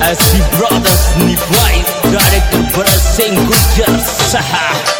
SB Brothers Nifai, Director Bharat Singh Gujjar Saha.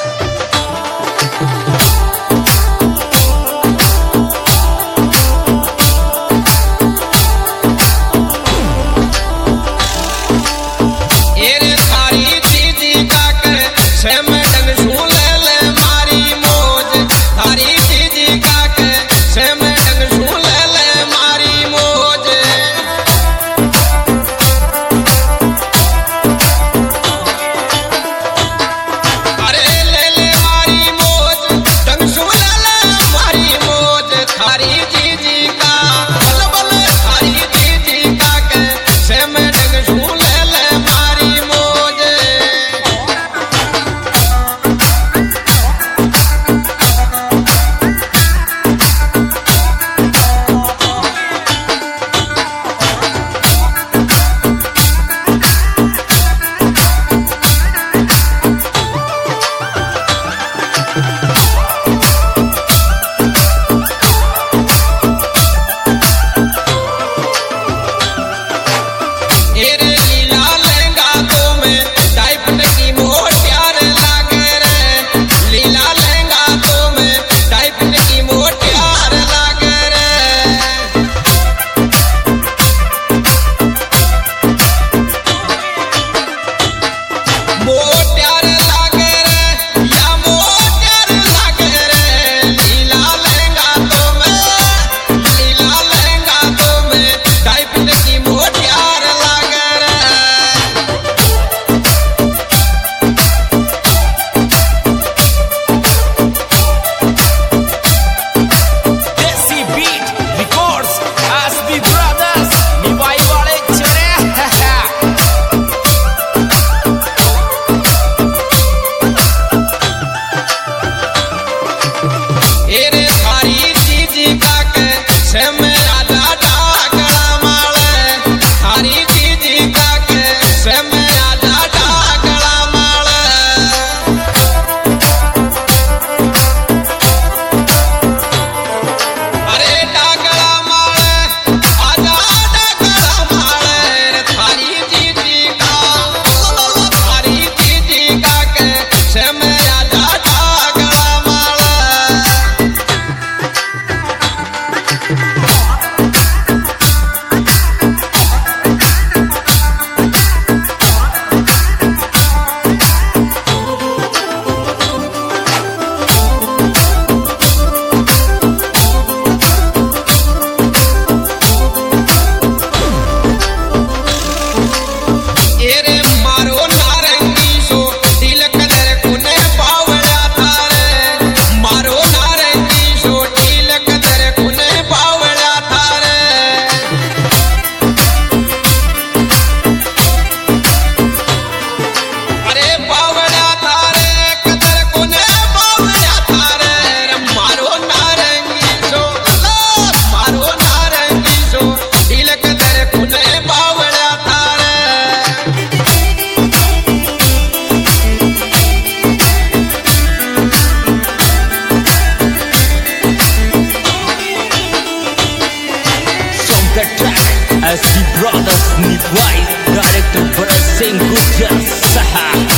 SB Brothers Nifai, Director Bharat Singh Gujjar Saha.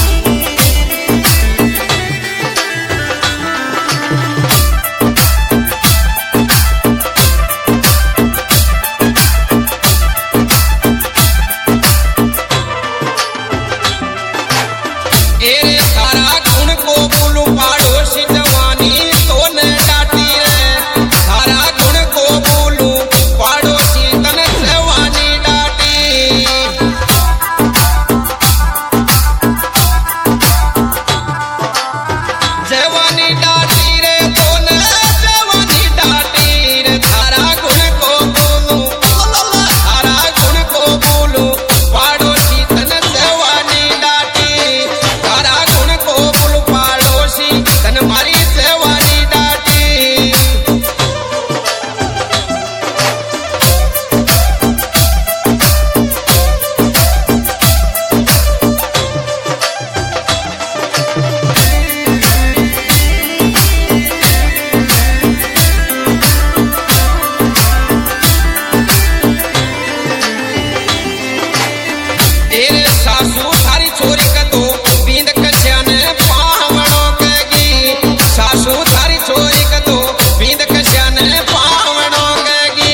सासू थारी छोरी का तो बींद कश्या ने पावड़ो कगी सासू थारी छोरी का तो बींद कश्या ने पावड़ो कगी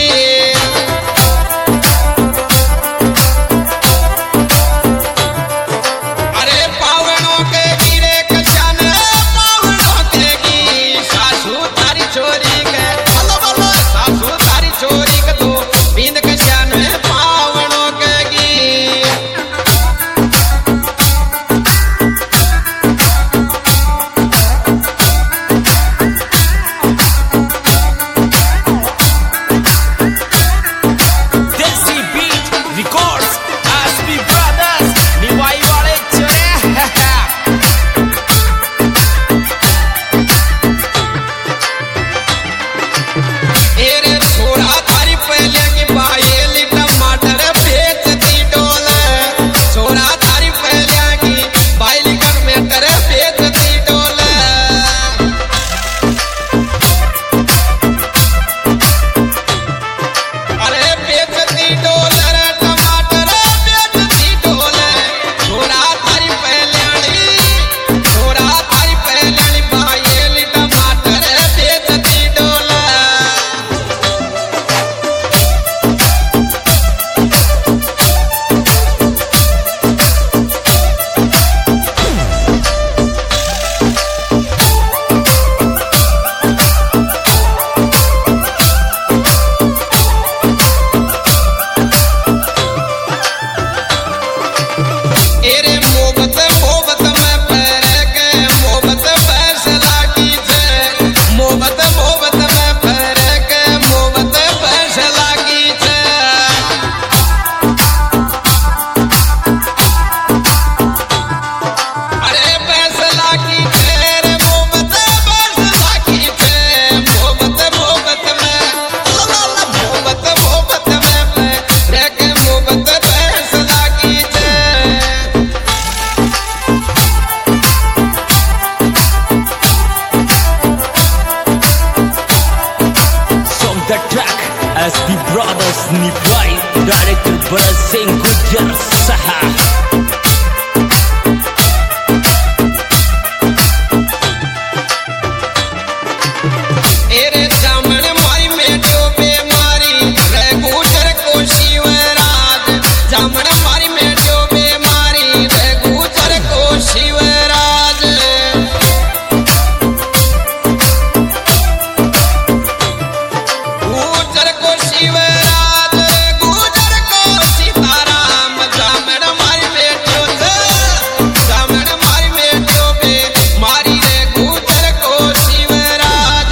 अरे पावड़ो कगी रे कश्या ने पावड़ो कगी सासू थारी छोरी के बोलो बोलो सासू थारी छोरी का तो बींद कश्या ने पावड़ो कगी Desi Beat Records SB Brothers निभाई वाले चले एरे छोरा थारी पहले की बायली टमाटर बेचती डोले छोरा थारी पहले की बायली टमाटर बेचती डोले अरे बेचती डोले रे टमाटर बेचती डोले छोरा थारी पहले बायली टमाटर बेचती डोले एरे मोहब्बत में पैर के मोहब्बत फैसला कीजे मोहब्बत में पैर के मोहब्बत फैसला कीजे अरे फैसला कीजे रे मोहब्बत फैसला कीजे मोहब्बत में मोहब्बत में पैर के मोहब्बत फैसला कीजे Song the track SB Brothers Niwai director Bharat Singh Gujjar सहा एरे जामन मारी में डोबे मारी रे गुजर को शिवराज जामन मारी में डोबे मारी रे गुजर को शिवराज गुजर को शिवराज गुजर को सीताराम जामन मारी में डोबे मारी रे गुजर को शिवराज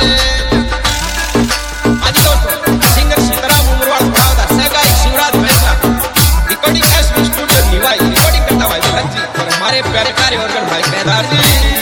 आज दोस्तों सिंगर सीताराम उमरवाड़ खुदावदा सहगाई शिवराज भैंसा recording SB studio Niwai recording करता भाई भरत जी और हमारे प्यारे कार्य वर्गन भाई केदार जी